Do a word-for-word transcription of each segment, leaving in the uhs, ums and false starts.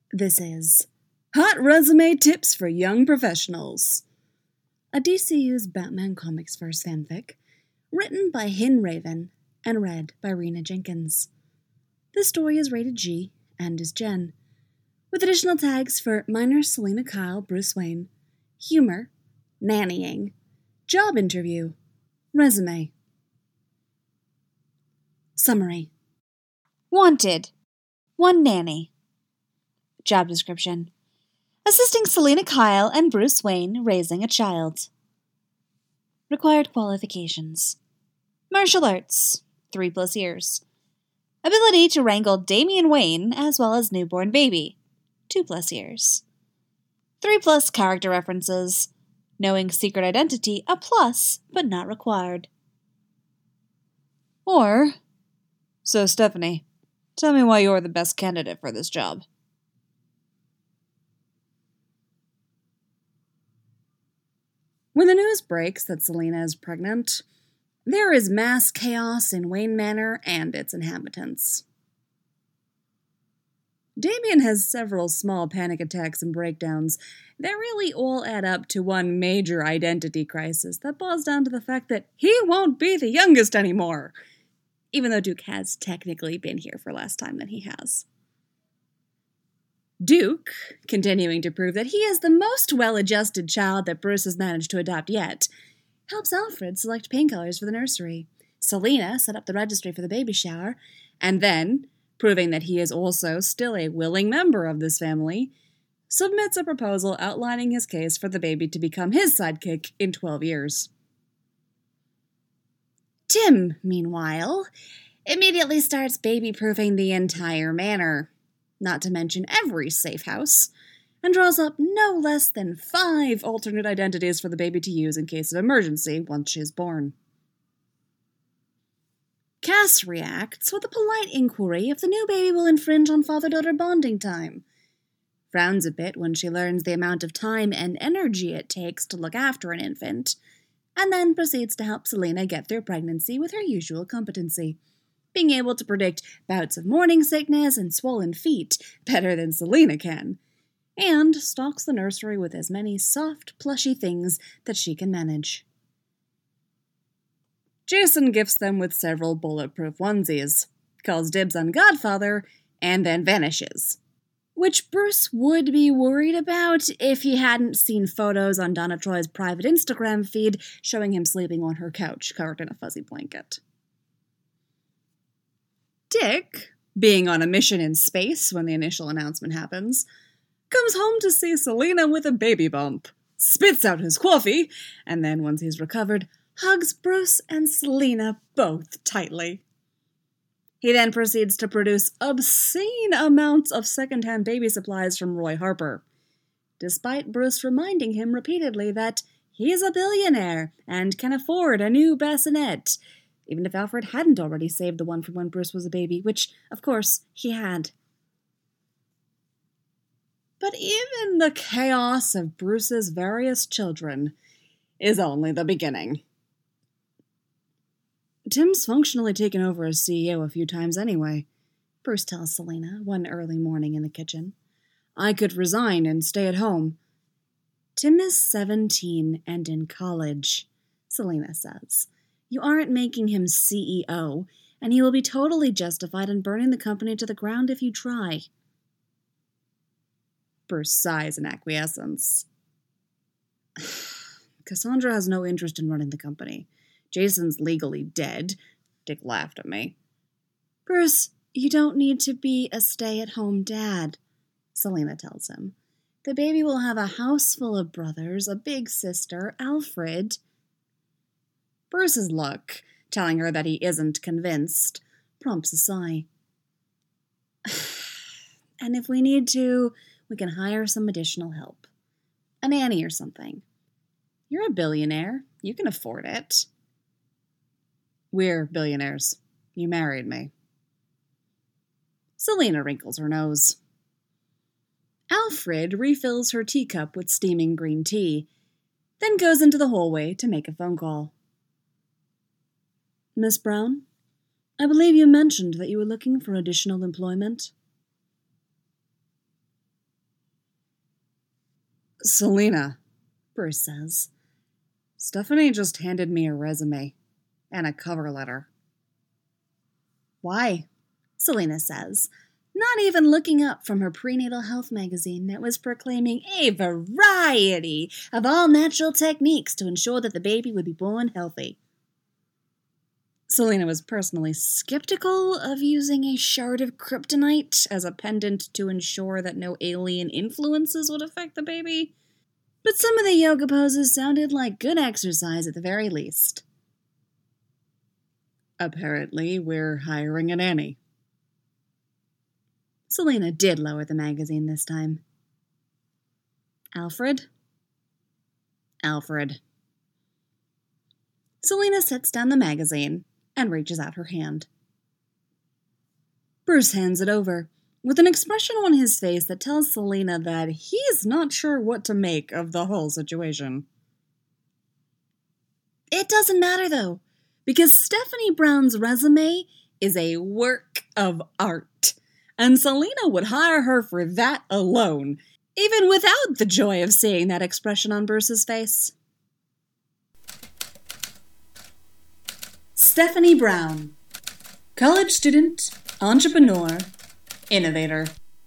This is Hot Resume Tips for Young Professionals, a D C U's Batman Comics Verse fanfic, written by Hin Raven and read by Rena Jenkins. This story is rated G and is Gen, with additional tags for minor Selina Kyle Bruce Wayne, humor, nannying, job interview, resume. Summary. Wanted. One nanny. Job description. Assisting Selina Kyle and Bruce Wayne raising a child. Required qualifications. Martial arts. Three plus years. Ability to wrangle Damian Wayne as well as newborn baby. Two plus years. Three plus character references. Knowing secret identity, a plus, but not required. Or, so Stephanie, tell me why you're the best candidate for this job. When the news breaks that Selina is pregnant, there is mass chaos in Wayne Manor and its inhabitants. Damian has several small panic attacks and breakdowns that really all add up to one major identity crisis that boils down to the fact that he won't be the youngest anymore, even though Duke has technically been here for less time than he has. Duke, continuing to prove that he is the most well-adjusted child that Bruce has managed to adopt yet, helps Alfred select painkillers for the nursery, Selina set up the registry for the baby shower, and then, proving that he is also still a willing member of this family, submits a proposal outlining his case for the baby to become his sidekick in twelve years. Tim, meanwhile, immediately starts baby-proofing the entire manor, not to mention every safe house, and draws up no less than five alternate identities for the baby to use in case of emergency once she is born. Cass reacts with a polite inquiry if the new baby will infringe on father-daughter bonding time, frowns a bit when she learns the amount of time and energy it takes to look after an infant, and then proceeds to help Selina get through pregnancy with her usual competency, being able to predict bouts of morning sickness and swollen feet better than Selina can, and stocks the nursery with as many soft, plushy things that she can manage. Jason gifts them with several bulletproof onesies, calls dibs on Godfather, and then vanishes. Which Bruce would be worried about if he hadn't seen photos on Donna Troy's private Instagram feed showing him sleeping on her couch covered in a fuzzy blanket. Dick, being on a mission in space when the initial announcement happens, comes home to see Selina with a baby bump, spits out his coffee, and then, once he's recovered, hugs Bruce and Selina both tightly. He then proceeds to produce obscene amounts of secondhand baby supplies from Roy Harper, despite Bruce reminding him repeatedly that he's a billionaire and can afford a new bassinet, even if Alfred hadn't already saved the one from when Bruce was a baby, which, of course, he had. But even the chaos of Bruce's various children is only the beginning. Tim's functionally taken over as C E O a few times anyway, Bruce tells Selina one early morning in the kitchen. I could resign and stay at home. Tim is seventeen and in college, Selina says. You aren't making him C E O, and he will be totally justified in burning the company to the ground if you try. Bruce sighs in acquiescence. Cassandra has no interest in running the company. Jason's legally dead. Dick laughed at me. Bruce, you don't need to be a stay-at-home dad, Selina tells him. The baby will have a house full of brothers, a big sister, Alfred. Bruce's look, telling her that he isn't convinced, prompts a sigh. And if we need to, we can hire some additional help. A nanny or something. You're a billionaire. You can afford it. We're billionaires. You married me. Selina wrinkles her nose. Alfred refills her teacup with steaming green tea, then goes into the hallway to make a phone call. Miss Brown, I believe you mentioned that you were looking for additional employment. Selena, Bruce says. Stephanie just handed me a resume and a cover letter. Why? Selena says, not even looking up from her prenatal health magazine that was proclaiming a variety of all-natural techniques to ensure that the baby would be born healthy. Selena was personally skeptical of using a shard of kryptonite as a pendant to ensure that no alien influences would affect the baby, but some of the yoga poses sounded like good exercise at the very least. Apparently, we're hiring a nanny. Selena did lower the magazine this time. Alfred? Alfred. Selena sets down the magazine and reaches out her hand. Bruce hands it over, with an expression on his face that tells Selena that he's not sure what to make of the whole situation. It doesn't matter, though, because Stephanie Brown's resume is a work of art, and Selena would hire her for that alone, even without the joy of seeing that expression on Bruce's face. Stephanie Brown, college student, entrepreneur, innovator.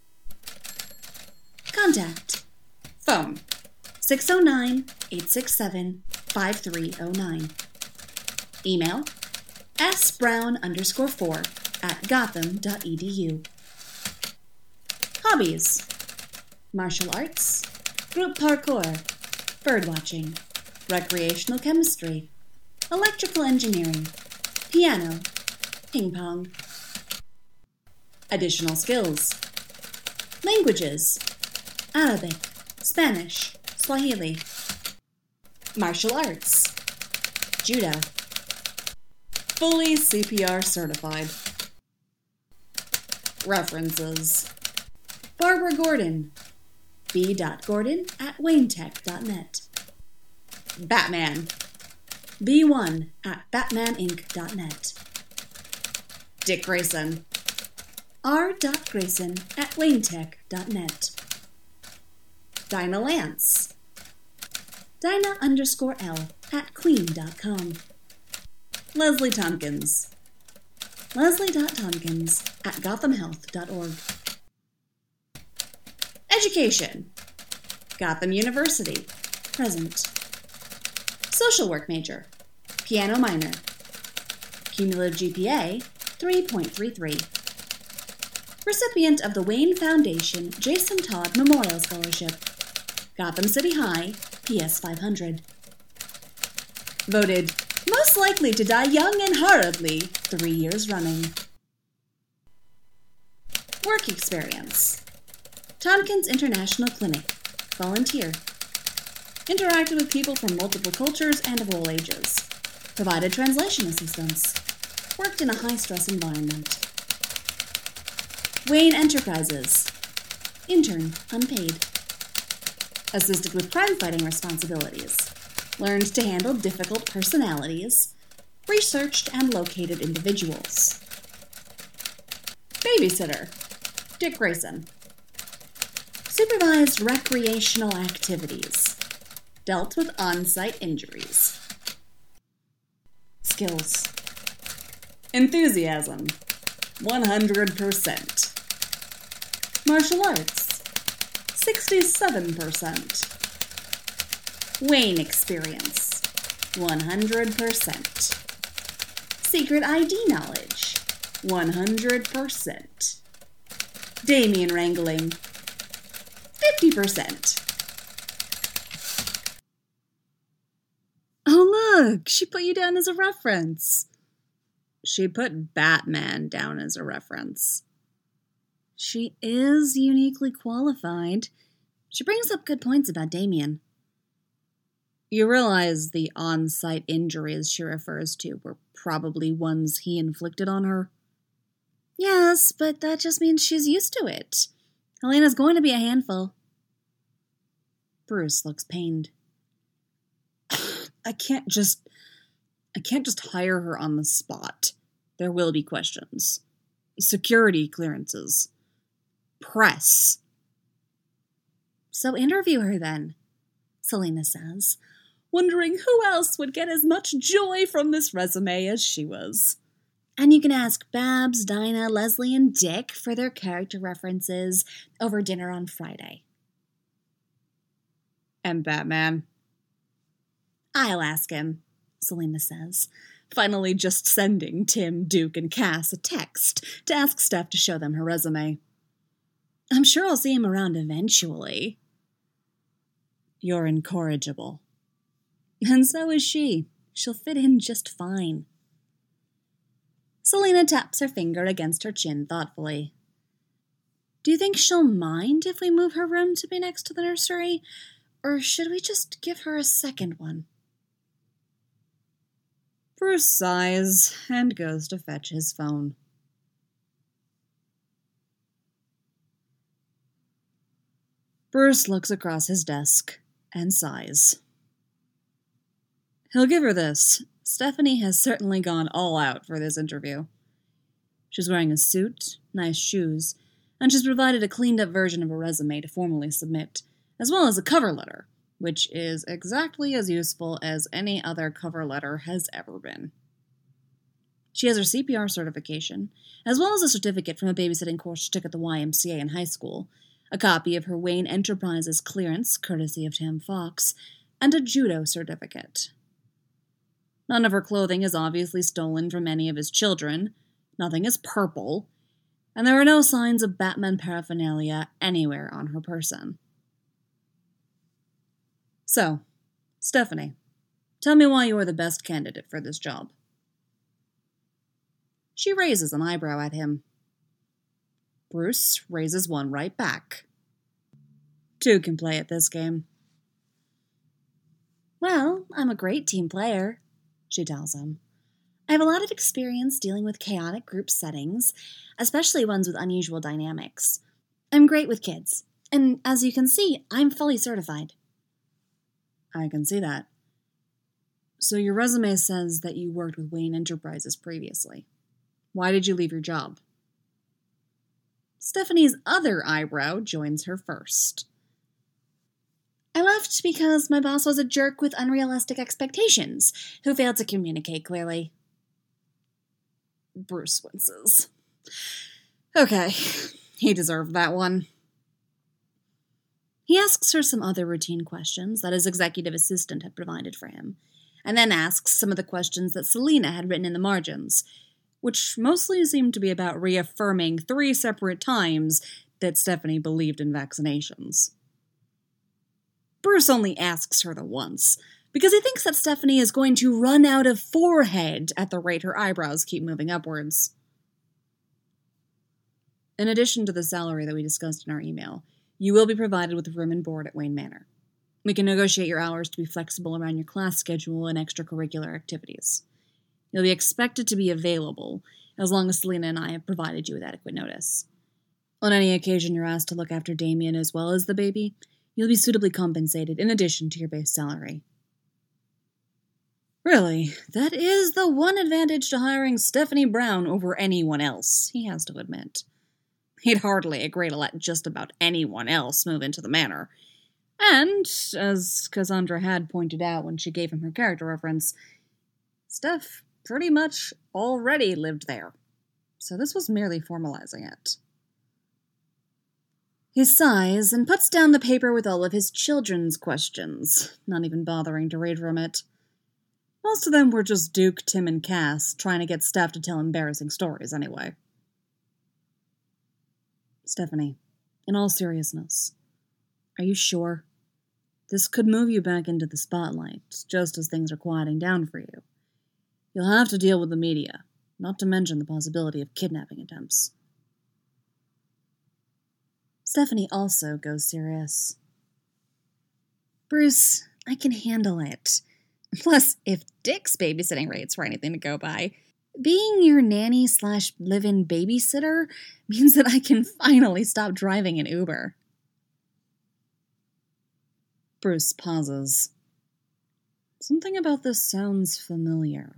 Contact. Phone six oh nine, eight six seven, five three oh nine. Email sbrown underscore four at gotham.edu. Hobbies: martial arts, group parkour, birdwatching, recreational chemistry, electrical engineering, piano, ping pong. Additional skills: languages, Arabic, Spanish, Swahili. Martial arts, judo. Fully C P R certified. References: Barbara Gordon, b dot gordon at waynetech dot net. Batman, b one at batman inc dot net. Dick Grayson, r dot grayson at waynetech dot net. Dinah Lance, Dinah underscore L at queen dot com. Leslie Tompkins, leslie.tompkins at gotham health dot org. Education: Gotham University, present. Social work major, piano minor. Cumulative G P A, three point three three. Recipient of the Wayne Foundation Jason Todd Memorial Scholarship. Gotham City High, P S five hundred. Voted most likely to die young and horribly three years running. Work experience: Tompkins International Clinic, volunteer. Interacted with people from multiple cultures and of all ages. Provided translation assistance. Worked in a high-stress environment. Wayne Enterprises, intern, unpaid. Assisted with crime-fighting responsibilities. Learned to handle difficult personalities. Researched and located individuals. Babysitter, Dick Grayson. Supervised recreational activities. Dealt with on-site injuries. Skills: enthusiasm, one hundred percent. Martial arts, sixty-seven percent. Wayne experience, one hundred percent. Secret I D knowledge, one hundred percent. Damien wrangling, fifty percent. Oh, look, she put you down as a reference. She put Batman down as a reference. She is uniquely qualified. She brings up good points about Damien. You realize the on-site injuries she refers to were probably ones he inflicted on her? Yes, but that just means she's used to it. Helena's going to be a handful. Bruce looks pained. I can't just... I can't just hire her on the spot. There will be questions. Security clearances. Press. So interview her then. Selena says, wondering who else would get as much joy from this resume as she was. And you can ask Babs, Dinah, Leslie, and Dick for their character references over dinner on Friday. And Batman? I'll ask him, Selena says, finally just sending Tim, Duke, and Cass a text to ask Steph to show them her resume. I'm sure I'll see him around eventually. You're incorrigible. And so is she. She'll fit in just fine. Selena taps her finger against her chin thoughtfully. Do you think she'll mind if we move her room to be next to the nursery? Or should we just give her a second one? Bruce sighs and goes to fetch his phone. Bruce looks across his desk and sighs. He'll give her this. Stephanie has certainly gone all out for this interview. She's wearing a suit, nice shoes, and she's provided a cleaned-up version of a resume to formally submit, as well as a cover letter, which is exactly as useful as any other cover letter has ever been. She has her C P R certification, as well as a certificate from a babysitting course she took at the Y M C A in high school, a copy of her Wayne Enterprises clearance, courtesy of Tam Fox, and a judo certificate. None of her clothing is obviously stolen from any of his children, nothing is purple, and there are no signs of Batman paraphernalia anywhere on her person. So, Stephanie, tell me why you are the best candidate for this job. She raises an eyebrow at him. Bruce raises one right back. Two can play at this game. Well, I'm a great team player, she tells him. I have a lot of experience dealing with chaotic group settings, especially ones with unusual dynamics. I'm great with kids, and as you can see, I'm fully certified. I can see that. So your resume says that you worked with Wayne Enterprises previously. Why did you leave your job? Stephanie's other eyebrow joins her first. I left because my boss was a jerk with unrealistic expectations, who failed to communicate clearly. Bruce winces. Okay, he deserved that one. He asks her some other routine questions that his executive assistant had provided for him, and then asks some of the questions that Selena had written in the margins, which mostly seemed to be about reaffirming three separate times that Stephanie believed in vaccinations. Bruce only asks her the once, because he thinks that Stephanie is going to run out of forehead at the rate her eyebrows keep moving upwards. In addition to the salary that we discussed in our email, you will be provided with room and board at Wayne Manor. We can negotiate your hours to be flexible around your class schedule and extracurricular activities. You'll be expected to be available, as long as Selena and I have provided you with adequate notice. On any occasion you're asked to look after Damien as well as the baby, you'll be suitably compensated in addition to your base salary. Really, that is the one advantage to hiring Stephanie Brown over anyone else, he has to admit. He'd hardly agree to let just about anyone else move into the manor. And, as Cassandra had pointed out when she gave him her character reference, Steph pretty much already lived there, so this was merely formalizing it. He sighs and puts down the paper with all of his children's questions, not even bothering to read from it. Most of them were just Duke, Tim, and Cass trying to get Steph to tell embarrassing stories anyway. Stephanie, in all seriousness, are you sure? This could move you back into the spotlight, just as things are quieting down for you. You'll have to deal with the media, not to mention the possibility of kidnapping attempts. Stephanie also goes serious. Bruce, I can handle it. Plus, if Dick's babysitting rates were anything to go by, being your nanny slash live-in babysitter means that I can finally stop driving an Uber. Bruce pauses. Something about this sounds familiar.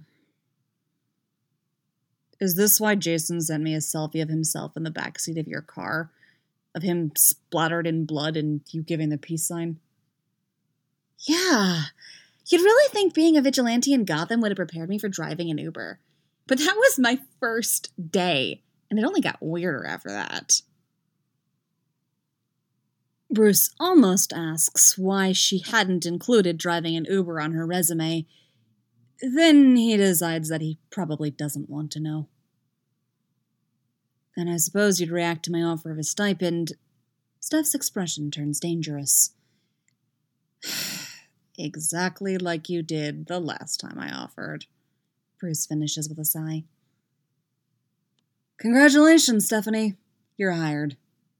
Is this why Jason sent me a selfie of himself in the backseat of your car? Of him splattered in blood and you giving the peace sign? Yeah, you'd really think being a vigilante in Gotham would have prepared me for driving an Uber. But that was my first day, and it only got weirder after that. Bruce almost asks why she hadn't included driving an Uber on her resume. Then he decides that he probably doesn't want to know. Then I suppose you'd react to my offer of a stipend. Steph's expression turns dangerous. Exactly like you did the last time I offered. Bruce finishes with a sigh. Congratulations, Stephanie. You're hired.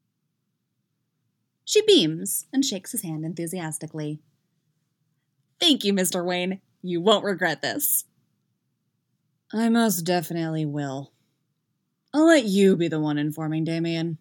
She beams and shakes his hand enthusiastically. Thank you, Mister Wayne. You won't regret this. I most definitely will. I'll let you be the one informing Damien.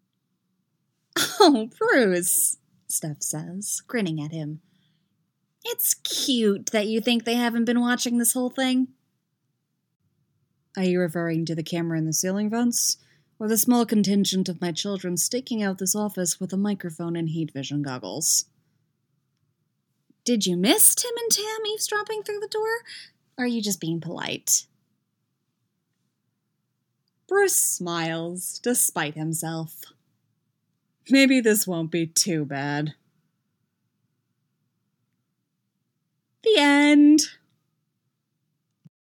Oh, Bruce, Steph says, grinning at him. It's cute that you think they haven't been watching this whole thing. Are you referring to the camera in the ceiling vents? Or the small contingent of my children staking out this office with a microphone and heat vision goggles? Did you miss Tim and Tam eavesdropping through the door? Or are you just being polite? Bruce smiles, despite himself. Maybe this won't be too bad. The end.